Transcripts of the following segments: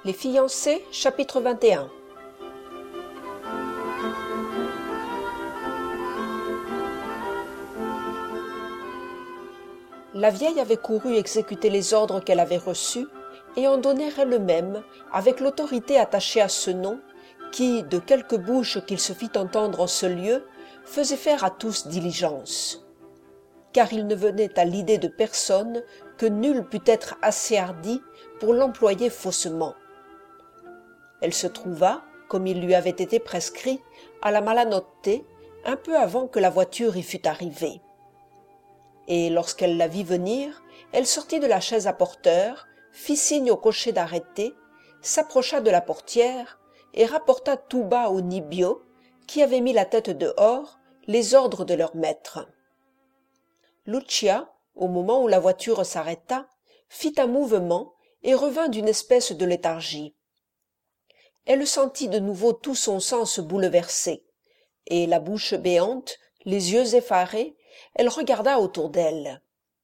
Les fiancés, chapitre 21. La vieille avait couru exécuter les ordres qu'elle avait reçus et en donner elle-même, avec l'autorité attachée à ce nom, qui, de quelque bouche qu'il se fit entendre en ce lieu, faisait faire à tous diligence. Car il ne venait à l'idée de personne que nul pût être assez hardi pour l'employer faussement. Elle se trouva, comme il lui avait été prescrit, à la Malanotte, un peu avant que la voiture y fût arrivée. Et lorsqu'elle la vit venir, elle sortit de la chaise à porteur, fit signe au cocher d'arrêter, s'approcha de la portière et rapporta tout bas au nibbio, qui avait mis la tête dehors, les ordres de leur maître. Lucia, au moment où la voiture s'arrêta, fit un mouvement et revint d'une espèce de léthargie. Elle sentit de nouveau tout son sens bouleversé, et la bouche béante, les yeux effarés, elle regarda autour d'elle.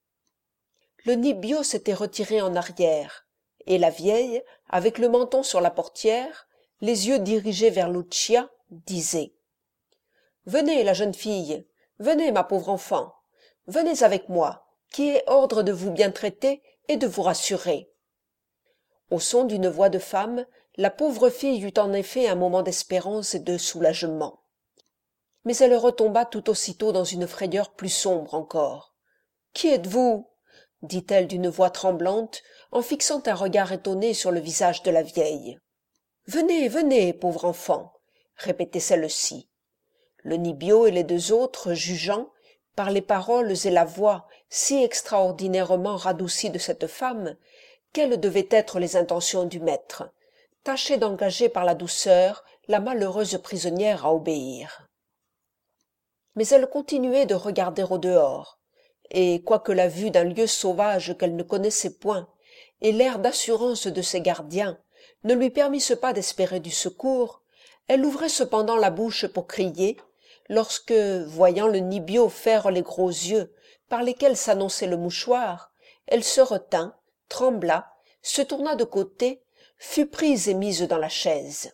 Le nibbio s'était retiré en arrière, et la vieille, avec le menton sur la portière, les yeux dirigés vers Lucia, disait « Venez, la jeune fille, venez, ma pauvre enfant, venez avec moi, qui ai ordre de vous bien traiter et de vous rassurer. » Au son d'une voix de femme, la pauvre fille eut en effet un moment d'espérance et de soulagement. Mais elle retomba tout aussitôt dans une frayeur plus sombre encore. « Qui êtes-vous » dit-elle d'une voix tremblante, en fixant un regard étonné sur le visage de la vieille. « Venez, venez, pauvre enfant » répétait celle-ci. Le nibbio et les deux autres, jugeant, par les paroles et la voix si extraordinairement radoucies de cette femme, quelles devaient être les intentions du maître, tâchaient d'engager par la douceur la malheureuse prisonnière à obéir. Mais elle continuait de regarder au dehors, et quoique la vue d'un lieu sauvage qu'elle ne connaissait point et l'air d'assurance de ses gardiens ne lui permissent pas d'espérer du secours, elle ouvrait cependant la bouche pour crier, lorsque, voyant le nibbio faire les gros yeux par lesquels s'annonçait le mouchoir, elle se retint, trembla, se tourna de côté, fut prise et mise dans la chaise.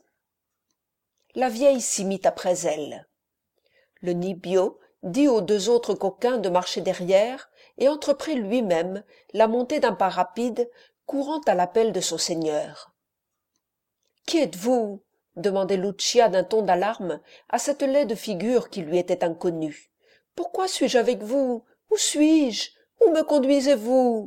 La vieille s'y mit après elle. Le nibbio dit aux deux autres coquins de marcher derrière et entreprit lui-même la montée d'un pas rapide, courant à l'appel de son seigneur. « Qui êtes-vous » demandait Lucia d'un ton d'alarme à cette laide figure qui lui était inconnue. « Pourquoi suis-je avec vous? Où suis-je? Où me conduisez-vous ?»«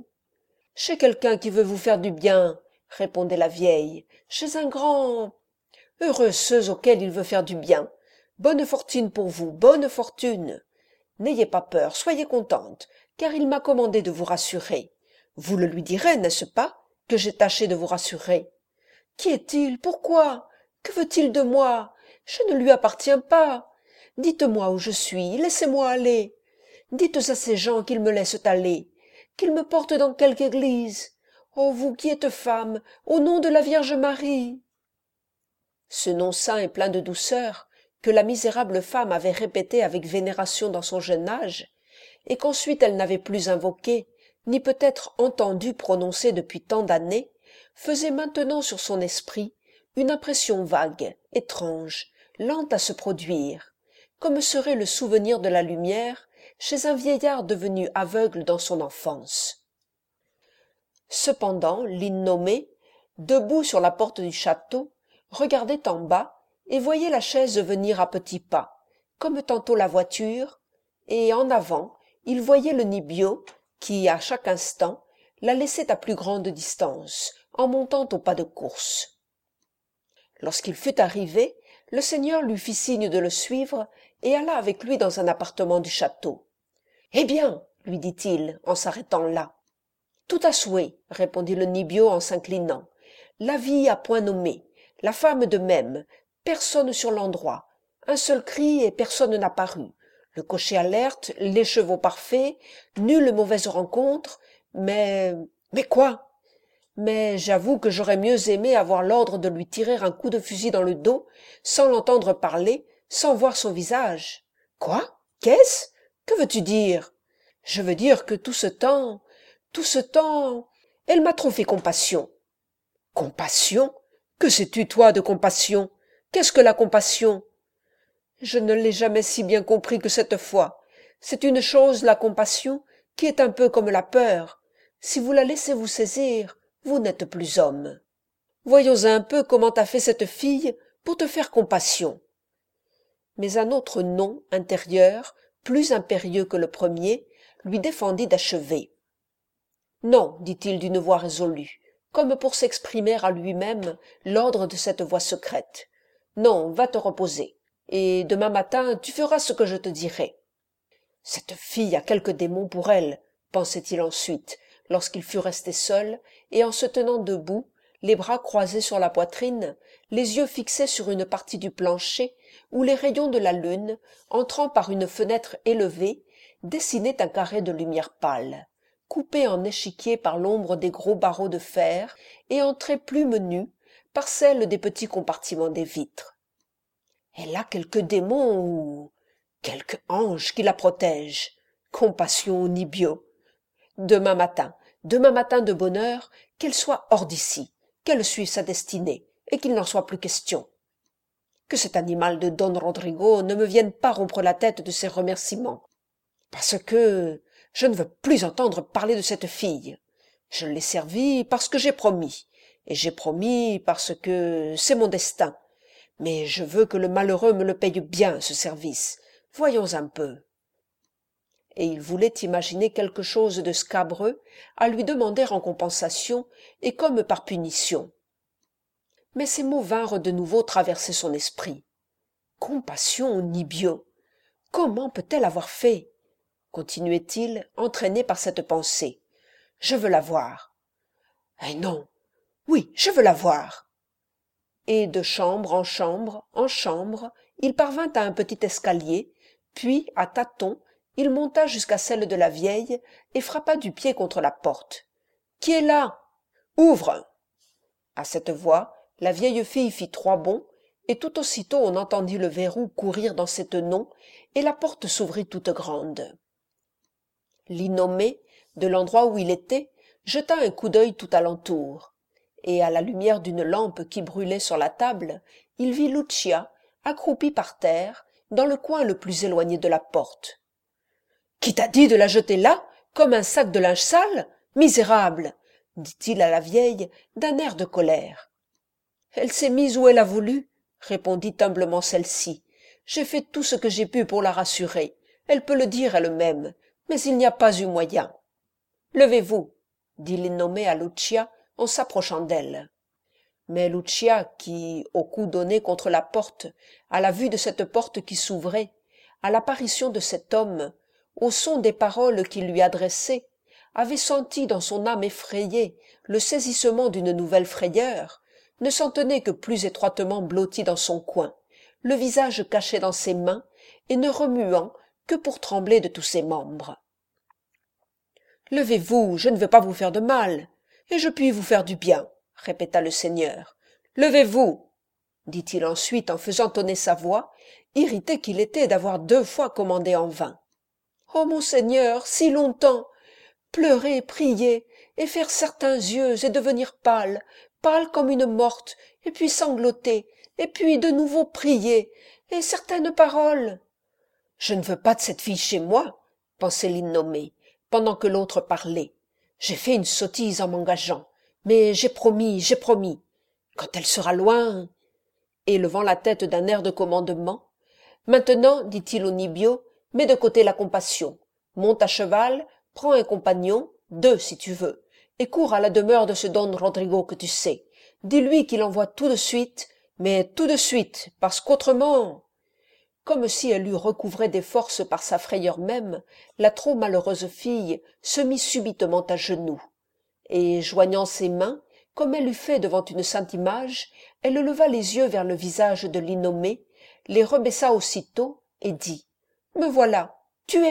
Chez quelqu'un qui veut vous faire du bien, » répondait la vieille, « chez un grand... Heureux ceux auxquels il veut faire du bien. Bonne fortune pour vous, bonne fortune. N'ayez pas peur, soyez contente, car il m'a commandé de vous rassurer. Vous le lui direz, n'est-ce pas, que j'ai tâché de vous rassurer? Qui est-il? Pourquoi? Que veut-il de moi? Je ne lui appartiens pas. Dites-moi où je suis, laissez-moi aller. Dites à ces gens qu'ils me laissent aller, qu'ils me portent dans quelque église. Ô vous qui êtes femme, au nom de la Vierge Marie. Ce nom saint et plein de douceur, que la misérable femme avait répété avec vénération dans son jeune âge, et qu'ensuite elle n'avait plus invoqué, ni peut-être entendu prononcer depuis tant d'années, faisait maintenant sur son esprit une impression vague, étrange, lente à se produire, comme serait le souvenir de la lumière chez un vieillard devenu aveugle dans son enfance. Cependant, l'innommé, debout sur la porte du château, regardait en bas et voyait la chaise venir à petits pas, comme tantôt la voiture, et en avant, il voyait le nibbio qui, à chaque instant, la laissait à plus grande distance, en montant au pas de course. Lorsqu'il fut arrivé, le seigneur lui fit signe de le suivre et alla avec lui dans un appartement du château. « Eh bien, lui dit-il, en s'arrêtant là. « Tout à souhait, répondit le nibbio en s'inclinant. La vie à point nommé, la femme de même, personne sur l'endroit, un seul cri et personne n'a paru. Le cocher alerte, les chevaux parfaits, nulle mauvaise rencontre, mais quoi? Mais j'avoue que j'aurais mieux aimé avoir l'ordre de lui tirer un coup de fusil dans le dos, sans l'entendre parler, sans voir son visage. Quoi? Qu'est-ce? Que veux-tu dire? Je veux dire que tout ce temps, elle m'a trop fait compassion. Compassion? Que sais-tu, toi, de compassion? Qu'est-ce que la compassion? Je ne l'ai jamais si bien compris que cette fois. C'est une chose, la compassion, qui est un peu comme la peur. Si vous la laissez vous saisir, vous n'êtes plus homme. Voyons un peu comment t'a fait cette fille pour te faire compassion. Mais un autre non intérieur, plus impérieux que le premier, lui défendit d'achever. Non, dit-il d'une voix résolue, comme pour s'exprimer à lui-même l'ordre de cette voix secrète. Non, va te reposer, et demain matin tu feras ce que je te dirai. Cette fille a quelque démon pour elle, pensait-il ensuite, lorsqu'il fut resté seul, et en se tenant debout, les bras croisés sur la poitrine, les yeux fixés sur une partie du plancher, où les rayons de la lune, entrant par une fenêtre élevée, dessinaient un carré de lumière pâle, coupé en échiquier par l'ombre des gros barreaux de fer, et entré plus menu par celle des petits compartiments des vitres. Elle a quelque démon ou quelque ange qui la protège. Compassion ou Nibio. Demain matin de bonne heure, qu'elle soit hors d'ici, qu'elle suive sa destinée, et qu'il n'en soit plus question. Que cet animal de Don Rodrigo ne me vienne pas rompre la tête de ses remerciements, parce que je ne veux plus entendre parler de cette fille. Je l'ai servie parce que j'ai promis, et j'ai promis parce que c'est mon destin. Mais je veux que le malheureux me le paye bien, ce service. Voyons un peu. Et il voulait imaginer quelque chose de scabreux à lui demander en compensation et comme par punition. Mais ces mots vinrent de nouveau traverser son esprit. Compassion, Nibio. Comment peut-elle avoir fait? Continuait-il, entraîné par cette pensée. Je veux la voir. Eh non. Oui, je veux la voir. Et de chambre, il parvint à un petit escalier, puis, à tâtons, il monta jusqu'à celle de la vieille et frappa du pied contre la porte. « Qui est là? Ouvre !» À cette voix, la vieille fille fit 3 bonds, et tout aussitôt on entendit le verrou courir dans ses tenons, et la porte s'ouvrit toute grande. L'innommé, de l'endroit où il était, jeta un coup d'œil tout alentour, et à la lumière d'une lampe qui brûlait sur la table, il vit Lucia, accroupie par terre, dans le coin le plus éloigné de la porte. « Qui t'a dit de la jeter là, comme un sac de linge sale, misérable ?» dit-il à la vieille d'un air de colère. « Elle s'est mise où elle a voulu, » répondit humblement celle-ci. « J'ai fait tout ce que j'ai pu pour la rassurer. Elle peut le dire elle-même, mais il n'y a pas eu moyen. »« Levez-vous, » dit l'innommé à Lucia en s'approchant d'elle. Mais Lucia, qui, au coup donné contre la porte, à la vue de cette porte qui s'ouvrait, à l'apparition de cet homme, au son des paroles qu'il lui adressait, avait senti dans son âme effrayée le saisissement d'une nouvelle frayeur, ne s'en tenait que plus étroitement blottie dans son coin, le visage caché dans ses mains et ne remuant que pour trembler de tous ses membres. « Levez-vous, je ne veux pas vous faire de mal, et je puis vous faire du bien, » répéta le seigneur. « Levez-vous » dit-il ensuite en faisant tonner sa voix, irrité qu'il était d'avoir 2 fois commandé en vain. « Oh, mon seigneur, si longtemps! Pleurer, prier, et faire certains yeux et devenir pâle, pâle comme une morte, et puis sangloter, et puis de nouveau prier, et certaines paroles. »« Je ne veux pas de cette fille chez moi, » pensait l'innommé, pendant que l'autre parlait. « J'ai fait une sottise en m'engageant, mais j'ai promis. Quand elle sera loin... » Et levant la tête d'un air de commandement, « Maintenant, dit-il au Nibio, mets de côté la compassion. Monte à cheval, prends un compagnon, 2 si tu veux, et cours à la demeure de ce Don Rodrigo que tu sais. Dis-lui qu'il envoie tout de suite, mais tout de suite, parce qu'autrement... » Comme si elle eût recouvré des forces par sa frayeur même, la trop malheureuse fille se mit subitement à genoux, et, joignant ses mains, comme elle eût fait devant une sainte image, elle leva les yeux vers le visage de l'innommé, les rebaissa aussitôt, et dit « Me voilà, tuez-moi !»«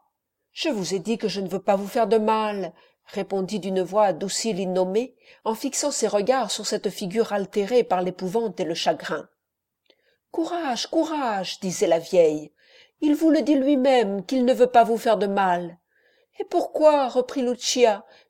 Je vous ai dit que je ne veux pas vous faire de mal, » répondit d'une voix adoucie l'innommé, en fixant ses regards sur cette figure altérée par l'épouvante et le chagrin. « Courage, courage, disait la vieille, il vous le dit lui-même qu'il ne veut pas vous faire de mal. Et pourquoi, reprit Lucia,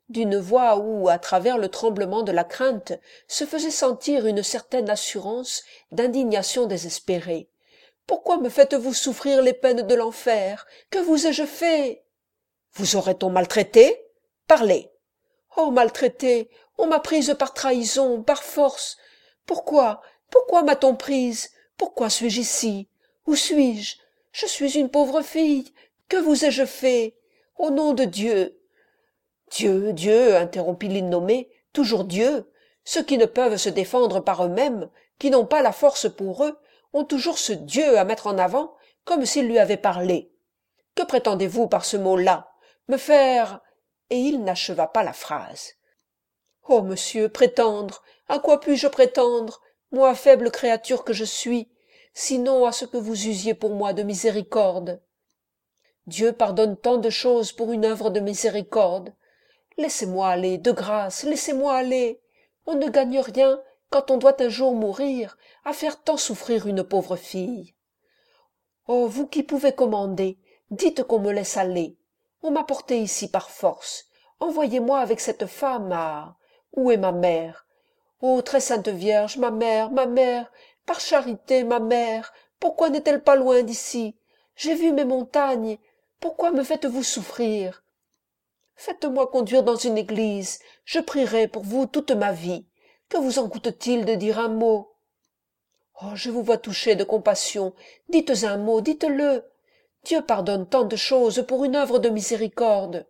d'une voix où, à travers le tremblement de la crainte, se faisait sentir une certaine assurance d'indignation désespérée. « Pourquoi me faites-vous souffrir les peines de l'enfer? Que vous ai-je fait? » « Vous aurait-on maltraité? Parlez. »« Oh, maltraité! On m'a prise par trahison, par force. Pourquoi m'a-t-on prise? Pourquoi suis-je ici? Où suis-je? Je suis une pauvre fille. Que vous ai-je fait? Au nom de Dieu !» « Dieu, Dieu, interrompit l'innommé, toujours Dieu. Ceux qui ne peuvent se défendre par eux-mêmes, qui n'ont pas la force pour eux, ont toujours ce Dieu à mettre en avant, comme s'il lui avait parlé. Que prétendez-vous par ce mot-là? Me faire... » Et il n'acheva pas la phrase. « Oh, monsieur, prétendre! À quoi puis-je prétendre, moi, faible créature que je suis, sinon à ce que vous usiez pour moi de miséricorde? Dieu pardonne tant de choses pour une œuvre de miséricorde. Laissez-moi aller, de grâce, laissez-moi aller. On ne gagne rien, quand on doit un jour mourir, à faire tant souffrir une pauvre fille. Oh, vous qui pouvez commander, dites qu'on me laisse aller. On m'a porté ici par force. Envoyez-moi avec cette femme à... Où est ma mère? Ô très sainte Vierge, ma mère, par charité, ma mère, pourquoi n'est-elle pas loin d'ici? J'ai vu mes montagnes. Pourquoi me faites-vous souffrir? Faites-moi conduire dans une église. Je prierai pour vous toute ma vie. Que vous en coûte-t-il de dire un mot? Oh, je vous vois touché de compassion. Dites un mot, dites-le. Dieu pardonne tant de choses pour une œuvre de miséricorde.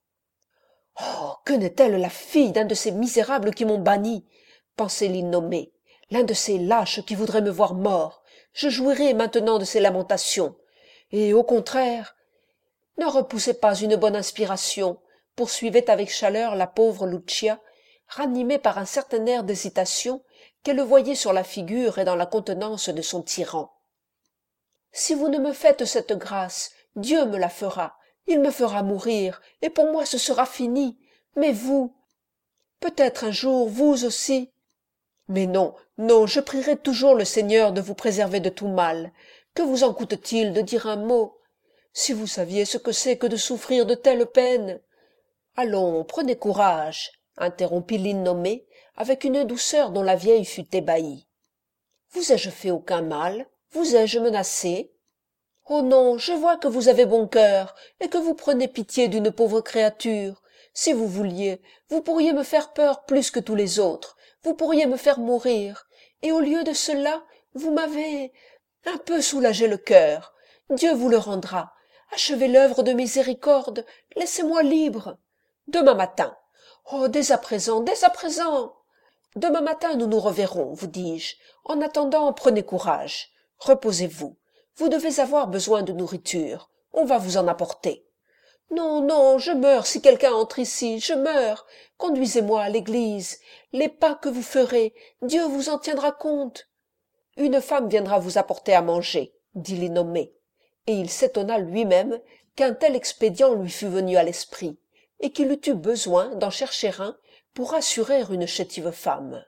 Oh, que n'est-elle la fille d'un de ces misérables qui m'ont banni, pensait l'innommé, l'un de ces lâches qui voudraient me voir mort. Je jouirai maintenant de ses lamentations. Et au contraire, ne repoussez pas une bonne inspiration, poursuivait avec chaleur la pauvre Lucia, ranimée par un certain air d'hésitation qu'elle voyait sur la figure et dans la contenance de son tyran. Si vous ne me faites cette grâce, Dieu me la fera, il me fera mourir, et pour moi ce sera fini. Mais vous, peut-être un jour, vous aussi. Mais non, non, je prierai toujours le Seigneur de vous préserver de tout mal. Que vous en coûte-t-il de dire un mot? Si vous saviez ce que c'est que de souffrir de telles peines. Allons, prenez courage, interrompit l'innommé, avec une douceur dont la vieille fut ébahie. Vous ai-je fait aucun mal? Vous ai-je menacé? Oh non, je vois que vous avez bon cœur, et que vous prenez pitié d'une pauvre créature. Si vous vouliez, vous pourriez me faire peur plus que tous les autres, vous pourriez me faire mourir, et au lieu de cela, vous m'avez un peu soulagé le cœur. Dieu vous le rendra. Achevez l'œuvre de miséricorde, laissez-moi libre. Demain matin. Oh, dès à présent, dès à présent. Demain matin nous nous reverrons, vous dis-je. En attendant, prenez courage. Reposez-vous. Vous devez avoir besoin de nourriture. On va vous en apporter. Non, non, je meurs si quelqu'un entre ici, je meurs. Conduisez-moi à l'église. Les pas que vous ferez, Dieu vous en tiendra compte. Une femme viendra vous apporter à manger, dit l'innommé, et il s'étonna lui-même qu'un tel expédient lui fût venu à l'esprit, et qu'il eût eu besoin d'en chercher un pour rassurer une chétive femme.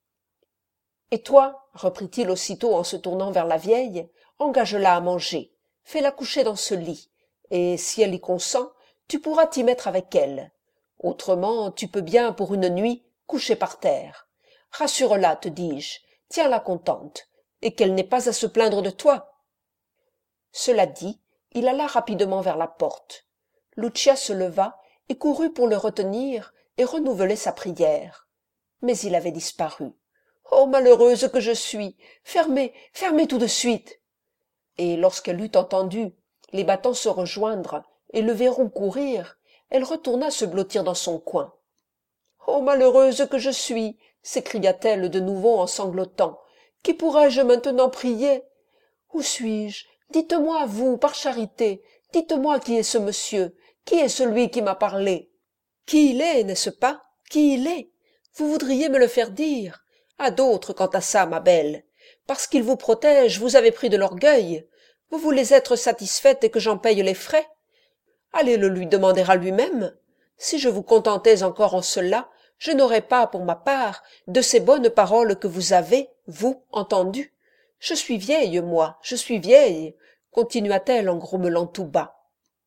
Et toi, reprit-il aussitôt en se tournant vers la vieille, engage-la à manger, fais-la coucher dans ce lit, et si elle y consent, tu pourras t'y mettre avec elle. Autrement, tu peux bien, pour une nuit, coucher par terre. Rassure-la, te dis-je, tiens-la contente, et qu'elle n'ait pas à se plaindre de toi. Cela dit, il alla rapidement vers la porte. Lucia se leva et courut pour le retenir et renouveler sa prière. Mais il avait disparu. « Oh, malheureuse que je suis! Fermez, fermez tout de suite !» Et lorsqu'elle eut entendu les battants se rejoindre et le verrou courir, elle retourna se blottir dans son coin. « Oh, malheureuse que je suis !» s'écria-t-elle de nouveau en sanglotant. « Qui pourrais-je maintenant prier? Où suis-je? Dites-moi, vous, par charité, dites-moi qui est ce monsieur, qui est celui qui m'a parlé? Qui il est, n'est-ce pas? Qui il est? Vous voudriez me le faire dire? À d'autres quant à ça, ma belle. Parce qu'il vous protège, vous avez pris de l'orgueil. Vous voulez être satisfaite et que j'en paye les frais? Allez le lui demander à lui-même. Si je vous contentais encore en cela, je n'aurais pas, pour ma part, de ces bonnes paroles que vous avez, vous, entendues. Je suis vieille, moi, je suis vieille, continua-t-elle en grommelant tout bas.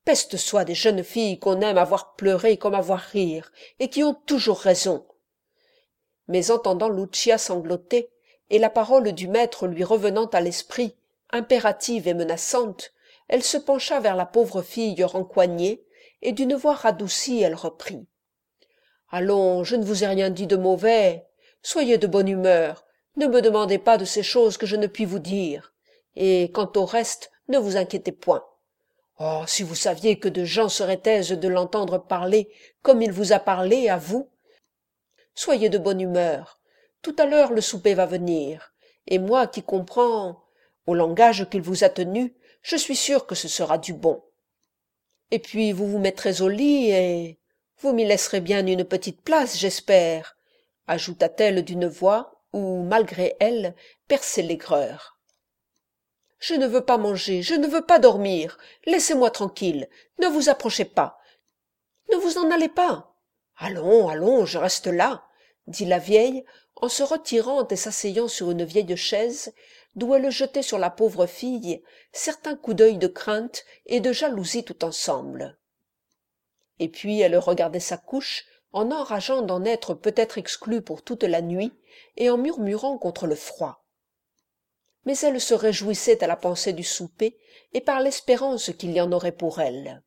Peste soit des jeunes filles qu'on aime à voir pleurer comme à voir rire, et qui ont toujours raison. Mais entendant Lucia sangloter, et la parole du maître lui revenant à l'esprit, impérative et menaçante, elle se pencha vers la pauvre fille rencoignée, et d'une voix radoucie elle reprit. « Allons, je ne vous ai rien dit de mauvais. Soyez de bonne humeur, ne me demandez pas de ces choses que je ne puis vous dire. Et quant au reste, ne vous inquiétez point. Oh, si vous saviez que de gens seraient aises de l'entendre parler comme il vous a parlé, à vous. Soyez de bonne humeur. Tout à l'heure le souper va venir, et moi qui comprends au langage qu'il vous a tenu, je suis sûre que ce sera du bon. Et puis vous vous mettrez au lit et vous m'y laisserez bien une petite place, j'espère, ajouta-t-elle d'une voix où, malgré elle, perçait l'aigreur. Je ne veux pas manger, je ne veux pas dormir, laissez-moi tranquille, ne vous approchez pas, ne vous en allez pas. Allons, allons, je reste là, dit la vieille, en se retirant et s'asseyant sur une vieille chaise, d'où elle jetait sur la pauvre fille certains coups d'œil de crainte et de jalousie tout ensemble. Et puis elle regardait sa couche, en enrageant d'en être peut-être exclue pour toute la nuit, et en murmurant contre le froid. Mais elle se réjouissait à la pensée du souper, et par l'espérance qu'il y en aurait pour elle.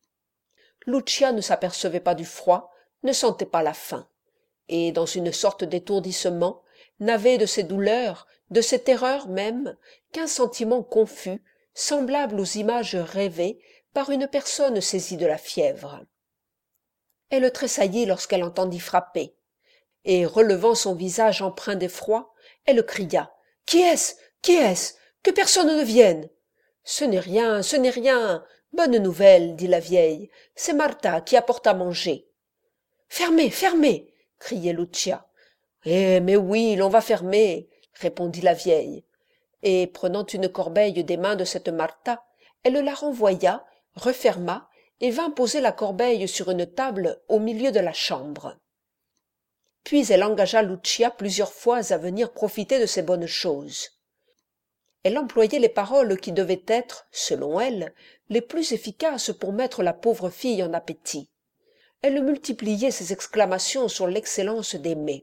Lucia ne s'apercevait pas du froid, ne sentait pas la faim, et dans une sorte d'étourdissement, n'avait de ses douleurs, de ses terreurs même, qu'un sentiment confus, semblable aux images rêvées par une personne saisie de la fièvre. Elle tressaillit lorsqu'elle entendit frapper, et relevant son visage empreint d'effroi, elle cria « Qui est-ce? Qui est-ce? Que personne ne vienne !»« Ce n'est rien, ce n'est rien. Bonne nouvelle, dit la vieille, c'est Martha qui apporte à manger. »« Fermez, fermez !» criait Lucia. « Eh, mais oui, l'on va fermer, » répondit la vieille, et prenant une corbeille des mains de cette Martha, elle la renvoya, referma, et vint poser la corbeille sur une table au milieu de la chambre. Puis elle engagea Lucia plusieurs fois à venir profiter de ces bonnes choses. Elle employait les paroles qui devaient être, selon elle, les plus efficaces pour mettre la pauvre fille en appétit. Elle multipliait ses exclamations sur l'excellence des mets.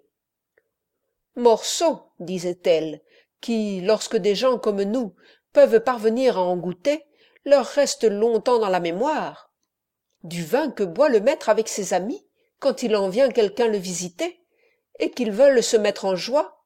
« Morceaux, disait-elle, qui, lorsque des gens comme nous peuvent parvenir à en goûter, leur restent longtemps dans la mémoire. Du vin que boit le maître avec ses amis, quand il en vient quelqu'un le visiter, et qu'ils veulent se mettre en joie.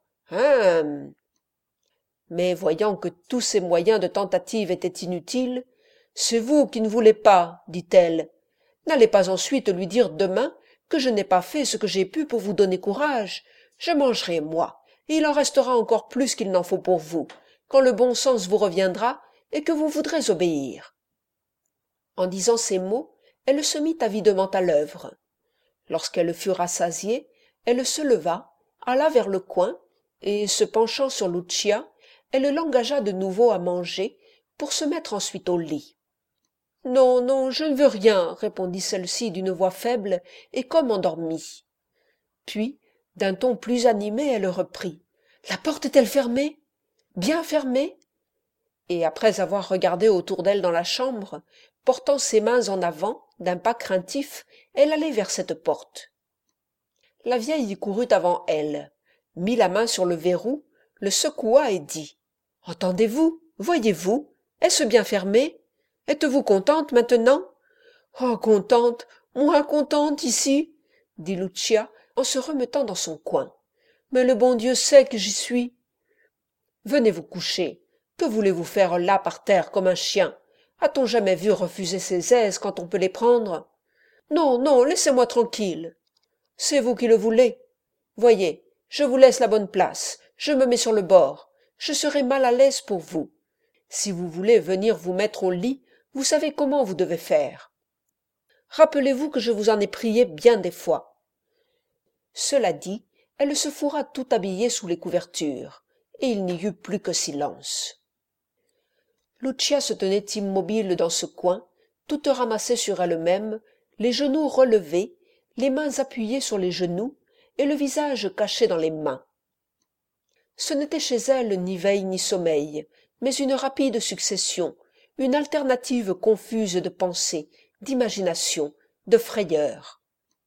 Mais voyant que tous ces moyens de tentative étaient inutiles, « C'est vous qui ne voulez pas, dit-elle. N'allez pas ensuite lui dire demain que je n'ai pas fait ce que j'ai pu pour vous donner courage. Je mangerai, moi, et il en restera encore plus qu'il n'en faut pour vous, quand le bon sens vous reviendra et que vous voudrez obéir. » En disant ces mots, elle se mit avidement à l'œuvre. Lorsqu'elle fut rassasiée, elle se leva, alla vers le coin, et, se penchant sur Lucia, elle l'engagea de nouveau à manger, pour se mettre ensuite au lit. « Non, non, je ne veux rien, » répondit celle-ci d'une voix faible et comme endormie. Puis, d'un ton plus animé, elle reprit. « La porte est-elle fermée? Bien fermée ?» Et après avoir regardé autour d'elle dans la chambre, portant ses mains en avant, d'un pas craintif, elle allait vers cette porte. La vieille courut avant elle, mit la main sur le verrou, le secoua et dit « Entendez-vous? Voyez-vous? Est-ce bien fermé? Êtes-vous contente maintenant? »« Oh, contente, moins contente ici, » dit Lucia en se remettant dans son coin. « Mais le bon Dieu sait que j'y suis. »« Venez vous coucher. Que voulez-vous faire là par terre comme un chien? A-t-on jamais vu refuser ses aises quand on peut les prendre? Non, non, laissez-moi tranquille. C'est vous qui le voulez. Voyez, je vous laisse la bonne place, je me mets sur le bord. Je serai mal à l'aise pour vous. Si vous voulez venir vous mettre au lit, vous savez comment vous devez faire. Rappelez-vous que je vous en ai prié bien des fois. » Cela dit, elle se fourra tout habillée sous les couvertures, et il n'y eut plus que silence. Lucia se tenait immobile dans ce coin, toute ramassée sur elle-même, les genoux relevés, les mains appuyées sur les genoux, et le visage caché dans les mains. Ce n'était chez elle ni veille ni sommeil, mais une rapide succession, une alternative confuse de pensée, d'imagination, de frayeur.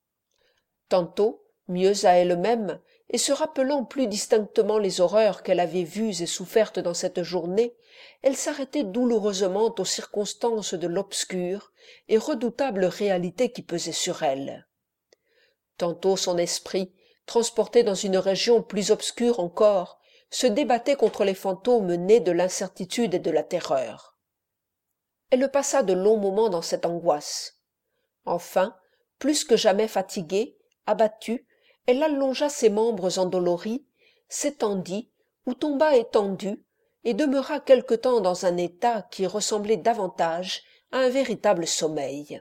Tantôt, mieux à elle-même, et se rappelant plus distinctement les horreurs qu'elle avait vues et souffertes dans cette journée, elle s'arrêtait douloureusement aux circonstances de l'obscure et redoutable réalité qui pesait sur elle. Tantôt son esprit, transporté dans une région plus obscure encore, se débattait contre les fantômes nés de l'incertitude et de la terreur. Elle passa de longs moments dans cette angoisse. Enfin, plus que jamais fatiguée, abattue, elle allongea ses membres endoloris, s'étendit ou tomba étendue, et demeura quelque temps dans un état qui ressemblait davantage à un véritable sommeil.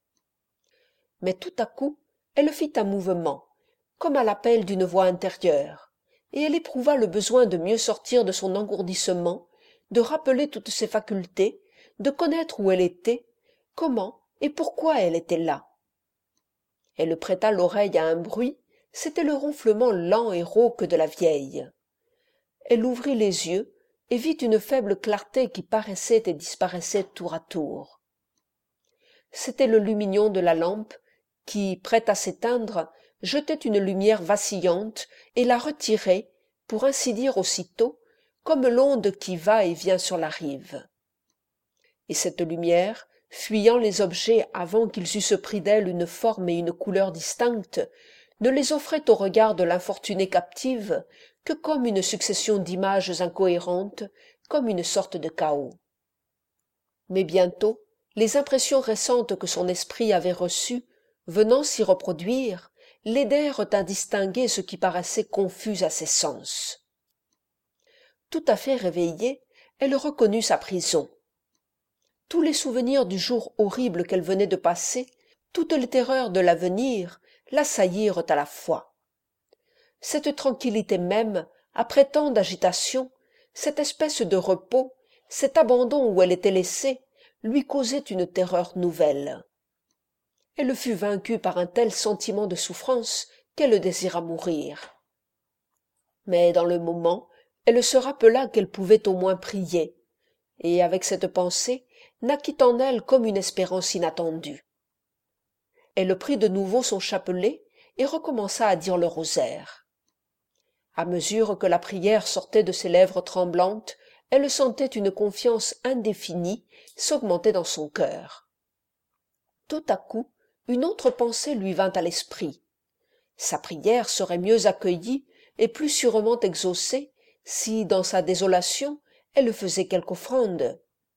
Mais tout à coup, elle fit un mouvement, comme à l'appel d'une voix intérieure, et elle éprouva le besoin de mieux sortir de son engourdissement, de rappeler toutes ses facultés, de connaître où elle était, comment et pourquoi elle était là. Elle prêta l'oreille à un bruit, c'était le ronflement lent et rauque de la vieille. Elle ouvrit les yeux et vit une faible clarté qui paraissait et disparaissait tour à tour. C'était le lumignon de la lampe qui, prête à s'éteindre, jetait une lumière vacillante et la retirait, pour ainsi dire aussitôt, comme l'onde qui va et vient sur la rive. Et cette lumière, fuyant les objets avant qu'ils eussent pris d'elle une forme et une couleur distinctes, ne les offrait au regard de l'infortunée captive que comme une succession d'images incohérentes, comme une sorte de chaos. Mais bientôt, les impressions récentes que son esprit avait reçues, venant s'y reproduire, l'aidèrent à distinguer ce qui paraissait confus à ses sens. Tout à fait réveillée, elle reconnut sa prison. Tous les souvenirs du jour horrible qu'elle venait de passer, toutes les terreurs de l'avenir, l'assaillirent à la fois. Cette tranquillité même, après tant d'agitation, cette espèce de repos, cet abandon où elle était laissée, lui causait une terreur nouvelle. Elle fut vaincue par un tel sentiment de souffrance qu'elle désira mourir. Mais dans le moment, elle se rappela qu'elle pouvait au moins prier, et avec cette pensée, naquit en elle comme une espérance inattendue. Elle prit de nouveau son chapelet et recommença à dire le rosaire. À mesure que la prière sortait de ses lèvres tremblantes, elle sentait une confiance indéfinie s'augmenter dans son cœur. Tout à coup, une autre pensée lui vint à l'esprit. Sa prière serait mieux accueillie et plus sûrement exaucée si, dans sa désolation, elle faisait quelque offrande.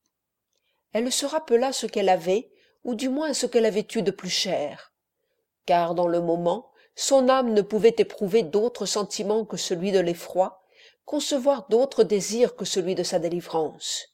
Elle se rappela ce qu'elle avait, ou du moins ce qu'elle avait eu de plus cher, car dans le moment, son âme ne pouvait éprouver d'autre sentiment que celui de l'effroi, concevoir d'autre désir que celui de sa délivrance.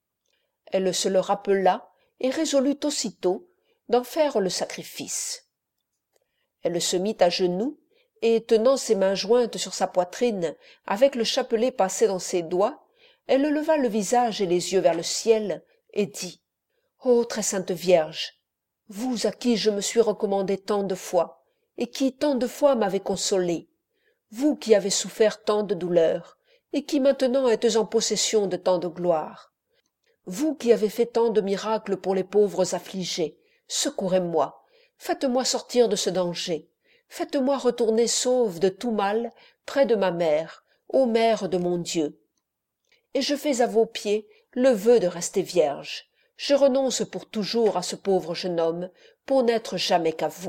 Elle se le rappela et résolut aussitôt d'en faire le sacrifice. Elle se mit à genoux, et tenant ses mains jointes sur sa poitrine, avec le chapelet passé dans ses doigts, elle leva le visage et les yeux vers le ciel, et dit « Ô très sainte Vierge, vous à qui je me suis recommandée tant de fois, et qui tant de fois m'avez consolée, vous qui avez souffert tant de douleurs, et qui maintenant êtes en possession de tant de gloire, vous qui avez fait tant de miracles pour les pauvres affligés, secourez-moi, faites-moi sortir de ce danger, faites-moi retourner sauve de tout mal près de ma mère, ô mère de mon Dieu. Et je fais à vos pieds le vœu de rester vierge. Je renonce pour toujours à ce pauvre jeune homme, pour n'être jamais qu'à vous. »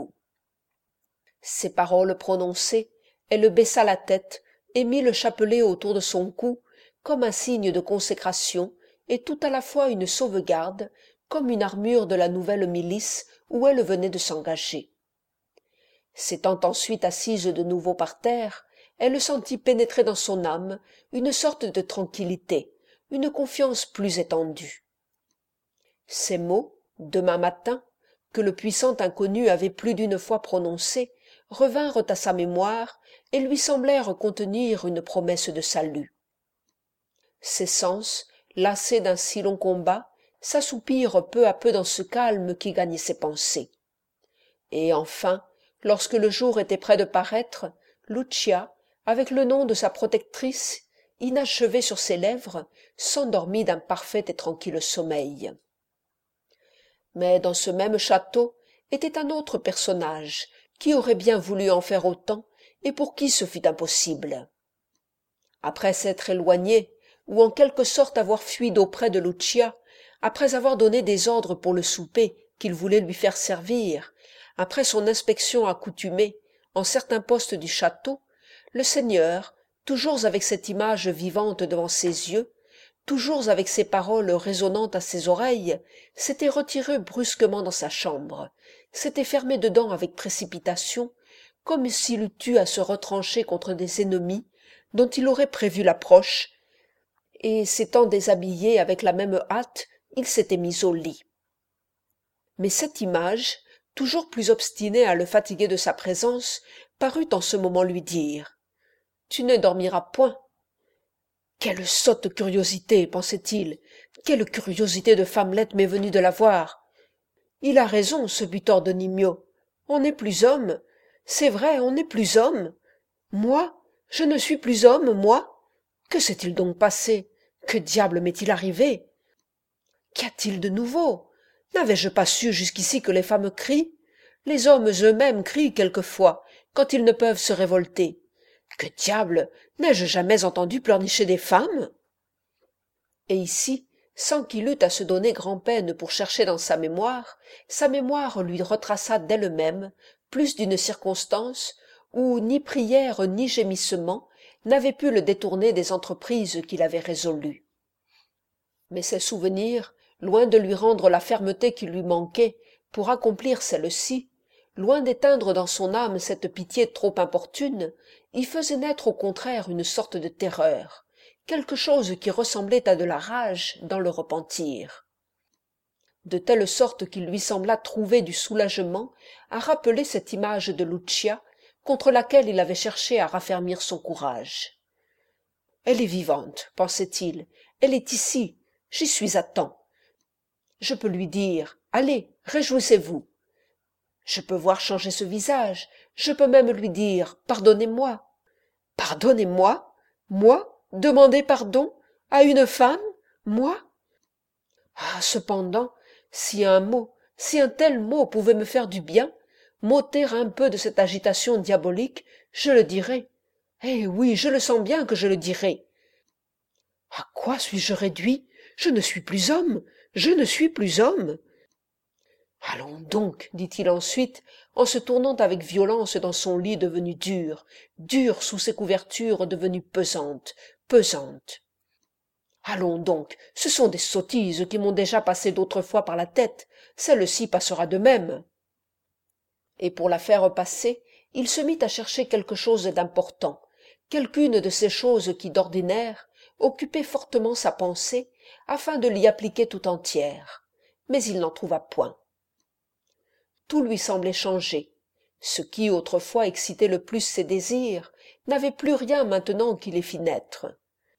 Ces paroles prononcées, elle baissa la tête et mit le chapelet autour de son cou, comme un signe de consécration, et tout à la fois une sauvegarde, comme une armure de la nouvelle milice où elle venait de s'engager. S'étant ensuite assise de nouveau par terre, elle sentit pénétrer dans son âme une sorte de tranquillité, une confiance plus étendue. Ces mots, demain matin, que le puissant inconnu avait plus d'une fois prononcés, revinrent à sa mémoire et lui semblèrent contenir une promesse de salut. Ses sens, lassés d'un si long combat, s'assoupirent peu à peu dans ce calme qui gagnait ses pensées. Et enfin, lorsque le jour était près de paraître, Lucia, avec le nom de sa protectrice, inachevé sur ses lèvres, s'endormit d'un parfait et tranquille sommeil. Mais dans ce même château était un autre personnage qui aurait bien voulu en faire autant et pour qui ce fut impossible. Après s'être éloigné, ou en quelque sorte avoir fui d'auprès de Lucia, après avoir donné des ordres pour le souper qu'il voulait lui faire servir, après son inspection accoutumée en certains postes du château, le seigneur, toujours avec cette image vivante devant ses yeux, toujours avec ces paroles résonnant à ses oreilles, s'était retiré brusquement dans sa chambre, s'était fermé dedans avec précipitation, comme s'il eût eu à se retrancher contre des ennemis dont il aurait prévu l'approche, et s'étant déshabillé avec la même hâte, il s'était mis au lit. Mais cette image, toujours plus obstinée à le fatiguer de sa présence, parut en ce moment lui dire « Tu ne dormiras point ». Quelle sotte curiosité, pensait-il, quelle curiosité de femmelette m'est venue de la voir. Il a raison, ce butor de Nimio, on n'est plus homme, c'est vrai, on n'est plus homme. Moi, je ne suis plus homme, moi. Que s'est-il donc passé? Que diable m'est-il arrivé? Qu'y a-t-il de nouveau? N'avais-je pas su jusqu'ici que les femmes crient? Les hommes eux-mêmes crient quelquefois, quand ils ne peuvent se révolter. Que diable, n'ai-je jamais entendu pleurnicher des femmes? Et ici, sans qu'il eût à se donner grand-peine pour chercher dans sa mémoire lui retraça d'elle-même plus d'une circonstance où ni prière ni gémissement n'avaient pu le détourner des entreprises qu'il avait résolues. Mais ces souvenirs, loin de lui rendre la fermeté qui lui manquait pour accomplir celle-ci, loin d'éteindre dans son âme cette pitié trop importune, y faisaient naître au contraire une sorte de terreur, quelque chose qui ressemblait à de la rage dans le repentir. De telle sorte qu'il lui sembla trouver du soulagement à rappeler cette image de Lucia contre laquelle il avait cherché à raffermir son courage. « Elle est vivante, pensait-il, elle est ici, j'y suis à temps. Je peux lui dire « Allez, réjouissez-vous ». Je peux voir changer ce visage, je peux même lui dire « Pardonnez-moi ». Pardonnez-moi, moi, demander pardon à une femme, moi? Ah, cependant, si un mot, si un tel mot pouvait me faire du bien, m'ôter un peu de cette agitation diabolique, je le dirais. Eh oui, je le sens bien que je le dirais. À quoi suis-je réduit? Je ne suis plus homme, je ne suis plus homme. Allons donc, dit-il ensuite, en se tournant avec violence dans son lit devenu dur, dur sous ses couvertures devenues pesantes, pesantes. Allons donc, ce sont des sottises qui m'ont déjà passé d'autres fois par la tête, celle-ci passera de même. Et pour la faire passer, il se mit à chercher quelque chose d'important, quelqu'une de ces choses qui, d'ordinaire, occupaient fortement sa pensée, afin de l'y appliquer tout entière, mais il n'en trouva point. Tout lui semblait changé. Ce qui autrefois excitait le plus ses désirs n'avait plus rien maintenant qui les fit naître.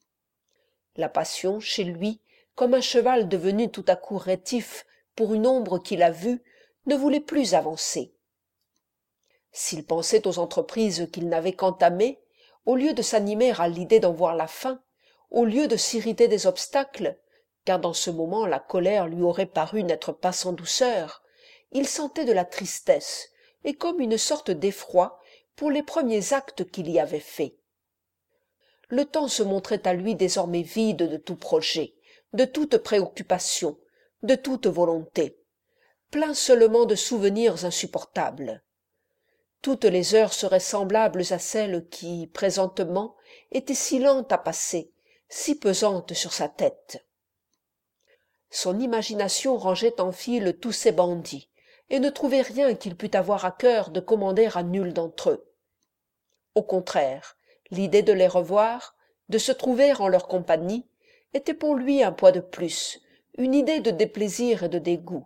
La passion, chez lui, comme un cheval devenu tout à coup rétif pour une ombre qu'il a vue, ne voulait plus avancer. S'il pensait aux entreprises qu'il n'avait qu'entamées, au lieu de s'animer à l'idée d'en voir la fin, au lieu de s'irriter des obstacles, car dans ce moment la colère lui aurait paru n'être pas sans douceur, il sentait de la tristesse et comme une sorte d'effroi pour les premiers actes qu'il y avait faits. Le temps se montrait à lui désormais vide de tout projet, de toute préoccupation, de toute volonté, plein seulement de souvenirs insupportables. Toutes les heures seraient semblables à celles qui, présentement, étaient si lentes à passer, si pesantes sur sa tête. Son imagination rangeait en file tous ces bandits, et ne trouvait rien qu'il pût avoir à cœur de commander à nul d'entre eux. Au contraire, l'idée de les revoir, de se trouver en leur compagnie, était pour lui un poids de plus, une idée de déplaisir et de dégoût.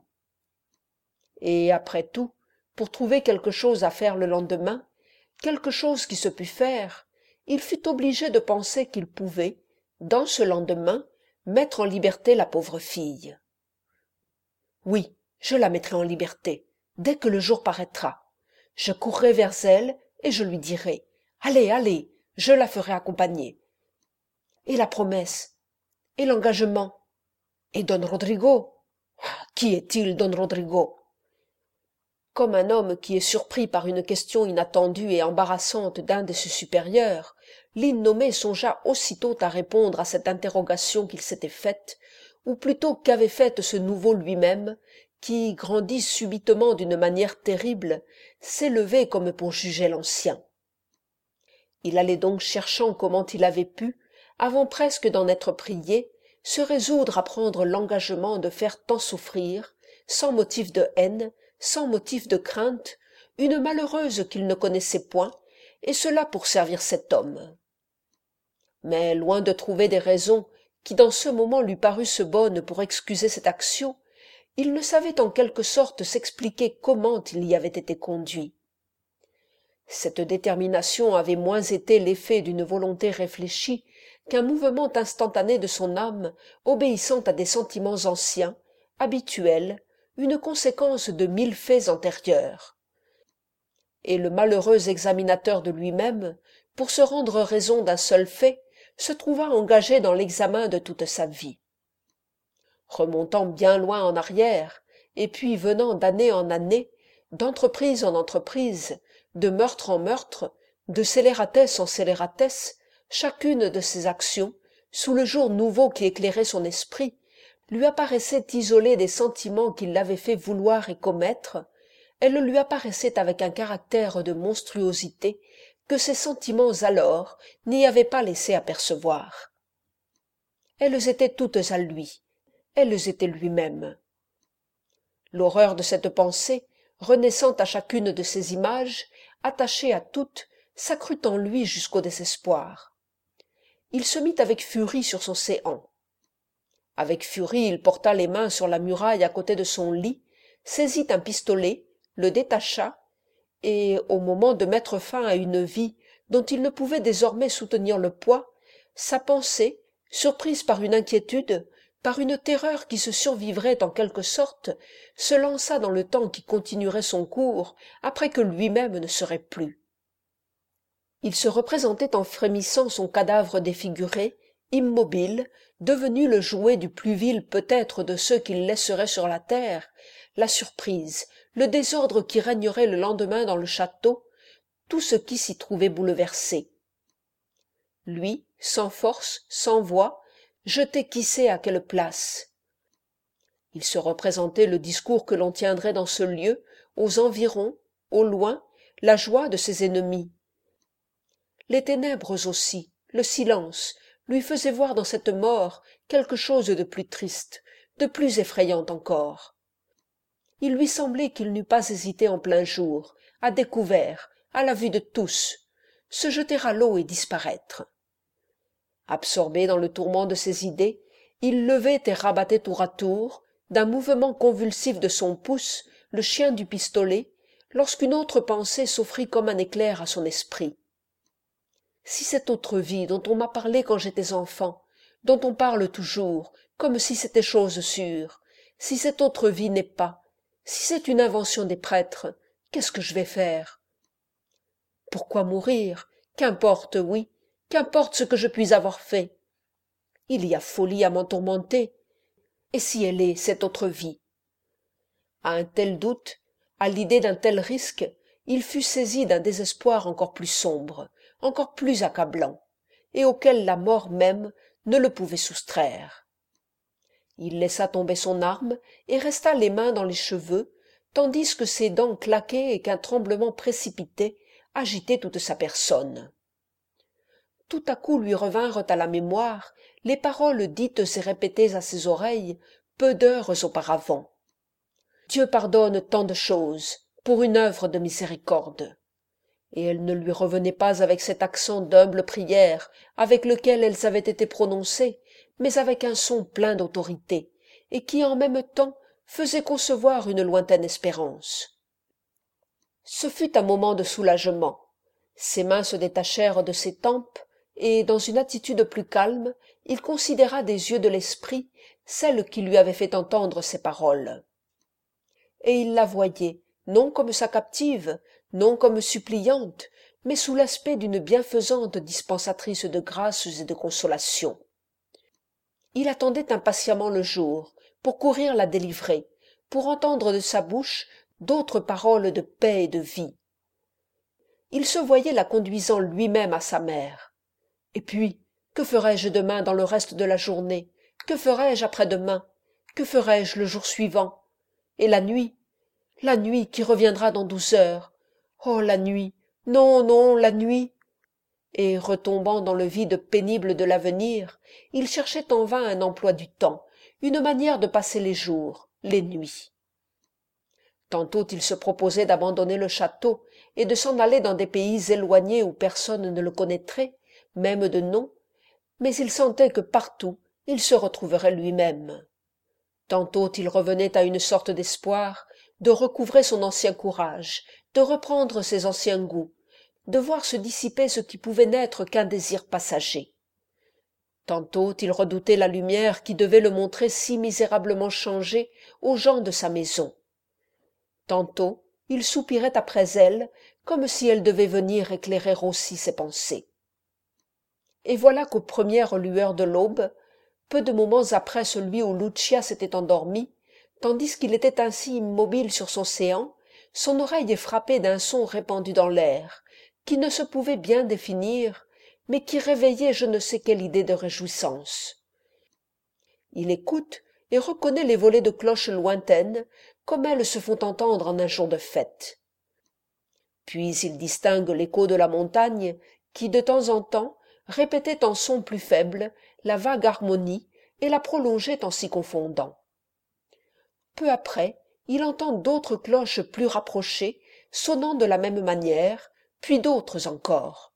Et après tout, pour trouver quelque chose à faire le lendemain, quelque chose qui se pût faire, il fut obligé de penser qu'il pouvait, dans ce lendemain, mettre en liberté la pauvre fille. Oui, je la mettrai en liberté, dès que le jour paraîtra. Je courrai vers elle et je lui dirai « Allez, allez !» je la ferai accompagner. Et la promesse? Et l'engagement? Et don Rodrigo? Qui est-il, don Rodrigo? Comme un homme qui est surpris par une question inattendue et embarrassante d'un de ses supérieurs, l'innommé songea aussitôt à répondre à cette interrogation qu'il s'était faite, ou plutôt qu'avait faite ce nouveau lui-même, qui, grandi subitement d'une manière terrible, s'élevait comme pour juger l'ancien. Il allait donc cherchant comment il avait pu, avant presque d'en être prié, se résoudre à prendre l'engagement de faire tant souffrir, sans motif de haine, sans motif de crainte, une malheureuse qu'il ne connaissait point, et cela pour servir cet homme. Mais loin de trouver des raisons qui dans ce moment lui parussent bonnes pour excuser cette action, il ne savait en quelque sorte s'expliquer comment il y avait été conduit. Cette détermination avait moins été l'effet d'une volonté réfléchie qu'un mouvement instantané de son âme obéissant à des sentiments anciens, habituels, une conséquence de 1000 faits antérieurs. Et le malheureux examinateur de lui-même, pour se rendre raison d'un seul fait, se trouva engagé dans l'examen de toute sa vie. Remontant bien loin en arrière, et puis venant d'année en année, d'entreprise en entreprise, de meurtre en meurtre, de scélératesse en scélératesse, chacune de ses actions, sous le jour nouveau qui éclairait son esprit, lui apparaissait isolée des sentiments qui l'avaient fait vouloir et commettre, elle lui apparaissait avec un caractère de monstruosité que ces sentiments alors n'y avaient pas laissé apercevoir. Elles étaient toutes à lui, elles étaient lui-même. L'horreur de cette pensée, renaissant à chacune de ces images, attachée à toutes, s'accrut en lui jusqu'au désespoir. Il se mit avec furie sur son séant. Avec furie, il porta les mains sur la muraille à côté de son lit, saisit un pistolet, le détacha, et, au moment de mettre fin à une vie dont il ne pouvait désormais soutenir le poids, sa pensée, surprise par une inquiétude, par une terreur qui se survivrait en quelque sorte, se lança dans le temps qui continuerait son cours après que lui-même ne serait plus. Il se représentait en frémissant son cadavre défiguré, immobile, devenu le jouet du plus vil peut-être de ceux qu'il laisserait sur la terre, la surprise, le désordre qui régnerait le lendemain dans le château, tout ce qui s'y trouvait bouleversé. Lui, sans force, sans voix, jeté qui sait à quelle place. Il se représentait le discours que l'on tiendrait dans ce lieu, aux environs, au loin, la joie de ses ennemis. Les ténèbres aussi, le silence, lui faisaient voir dans cette mort quelque chose de plus triste, de plus effrayant encore. Il lui semblait qu'il n'eût pas hésité en plein jour, à découvert, à la vue de tous, se jeter à l'eau et disparaître. Absorbé dans le tourment de ses idées, il levait et rabattait tour à tour, d'un mouvement convulsif de son pouce, le chien du pistolet, lorsqu'une autre pensée s'offrit comme un éclair à son esprit. Si cette autre vie dont on m'a parlé quand j'étais enfant, dont on parle toujours, comme si c'était chose sûre, si cette autre vie n'est pas, si c'est une invention des prêtres, qu'est-ce que je vais faire? Pourquoi mourir? Qu'importe, oui, qu'importe ce que je puis avoir fait. Il y a folie à m'en tourmenter. Et si elle est cette autre vie? À un tel doute, à l'idée d'un tel risque, il fut saisi d'un désespoir encore plus sombre, encore plus accablant, et auquel la mort même ne le pouvait soustraire. Il laissa tomber son arme et resta les mains dans les cheveux, tandis que ses dents claquaient et qu'un tremblement précipité agitait toute sa personne. Tout à coup lui revinrent à la mémoire les paroles dites et répétées à ses oreilles peu d'heures auparavant. Dieu pardonne tant de choses pour une œuvre de miséricorde. Et elles ne lui revenaient pas avec cet accent d'humble prière avec lequel elles avaient été prononcées, mais avec un son plein d'autorité, et qui en même temps faisait concevoir une lointaine espérance. Ce fut un moment de soulagement. Ses mains se détachèrent de ses tempes, et, dans une attitude plus calme, il considéra des yeux de l'esprit celle qui lui avait fait entendre ces paroles. Et il la voyait, non comme sa captive, non comme suppliante, mais sous l'aspect d'une bienfaisante dispensatrice de grâces et de consolations. Il attendait impatiemment le jour, pour courir la délivrer, pour entendre de sa bouche d'autres paroles de paix et de vie. Il se voyait la conduisant lui-même à sa mère. Et puis, que ferai-je demain dans le reste de la journée? Que ferai-je après-demain? Que ferai-je le jour suivant? Et la nuit qui reviendra dans 12 heures. Oh, la nuit! Non, non, la nuit! Et, retombant dans le vide pénible de l'avenir, il cherchait en vain un emploi du temps, une manière de passer les jours, les nuits. Tantôt il se proposait d'abandonner le château et de s'en aller dans des pays éloignés où personne ne le connaîtrait, même de nom, mais il sentait que partout il se retrouverait lui-même. Tantôt il revenait à une sorte d'espoir de recouvrer son ancien courage, de reprendre ses anciens goûts, de voir se dissiper ce qui pouvait n'être qu'un désir passager. Tantôt il redoutait la lumière qui devait le montrer si misérablement changé aux gens de sa maison. Tantôt il soupirait après elle, comme si elle devait venir éclairer aussi ses pensées. Et voilà qu'aux premières lueurs de l'aube, peu de moments après celui où Lucia s'était endormie, tandis qu'il était ainsi immobile sur son séant, son oreille est frappée d'un son répandu dans l'air, qui ne se pouvait bien définir, mais qui réveillait je ne sais quelle idée de réjouissance. Il écoute et reconnaît les volées de cloches lointaines, comme elles se font entendre en un jour de fête. Puis il distingue l'écho de la montagne, qui de temps en temps répétait en son plus faible la vague harmonie et la prolongeait en s'y confondant. Peu après, il entend d'autres cloches plus rapprochées, sonnant de la même manière, puis d'autres encore.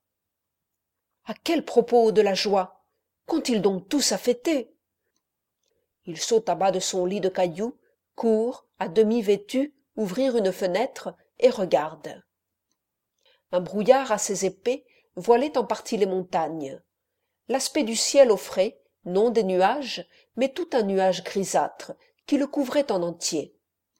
À quel propos de la joie? Qu'ont-ils donc tous à fêter? Il saute à bas de son lit de cailloux, court, à demi vêtu, ouvrir une fenêtre et regarde. Un brouillard assez épais voilait en partie les montagnes. L'aspect du ciel offrait, non des nuages, mais tout un nuage grisâtre qui le couvrait en entier.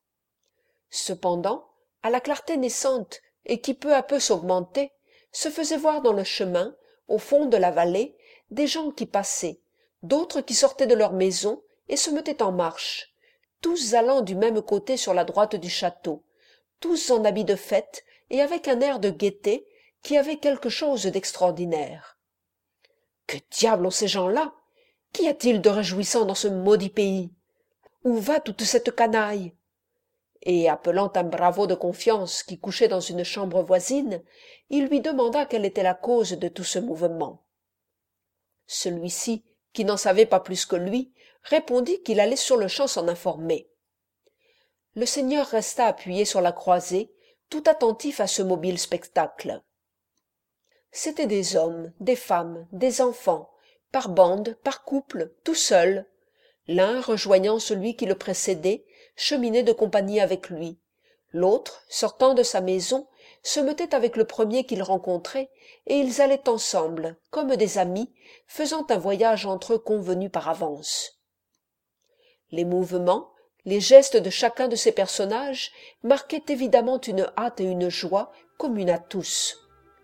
Cependant, à la clarté naissante et qui peu à peu s'augmentait, se faisaient voir dans le chemin, au fond de la vallée, des gens qui passaient, d'autres qui sortaient de leurs maisons et se mettaient en marche, tous allant du même côté sur la droite du château, tous en habits de fête et avec un air de gaieté qui avait quelque chose d'extraordinaire. Que diable ont ces gens-là? Qu'y a-t-il de réjouissant dans ce maudit pays? Où va toute cette canaille? Et appelant un bravo de confiance qui couchait dans une chambre voisine, il lui demanda quelle était la cause de tout ce mouvement. Celui-ci, qui n'en savait pas plus que lui, répondit qu'il allait sur-le-champ s'en informer. Le seigneur resta appuyé sur la croisée, tout attentif à ce mobile spectacle. C'étaient des hommes, des femmes, des enfants, par bandes, par couples, tout seuls. L'un, rejoignant celui qui le précédait, cheminait de compagnie avec lui. L'autre, sortant de sa maison, se mettait avec le premier qu'il rencontrait, et ils allaient ensemble, comme des amis, faisant un voyage entre eux convenu par avance. Les mouvements, les gestes de chacun de ces personnages marquaient évidemment une hâte et une joie communes à tous.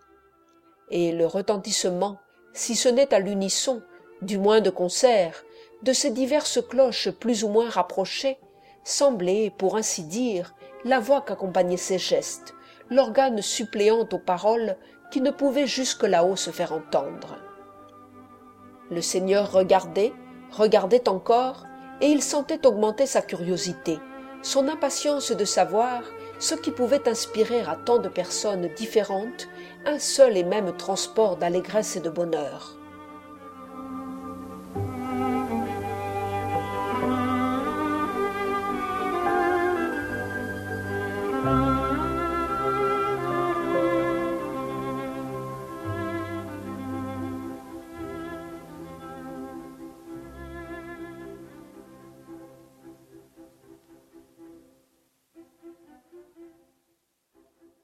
Et le retentissement, si ce n'est à l'unisson, du moins de concert, de ces diverses cloches plus ou moins rapprochées, semblait, pour ainsi dire, la voix qu'accompagnait ces gestes, l'organe suppléant aux paroles qui ne pouvaient jusque là-haut se faire entendre. Le seigneur regardait encore, et il sentait augmenter sa curiosité, son impatience de savoir ce qui pouvait inspirer à tant de personnes différentes un seul et même transport d'allégresse et de bonheur.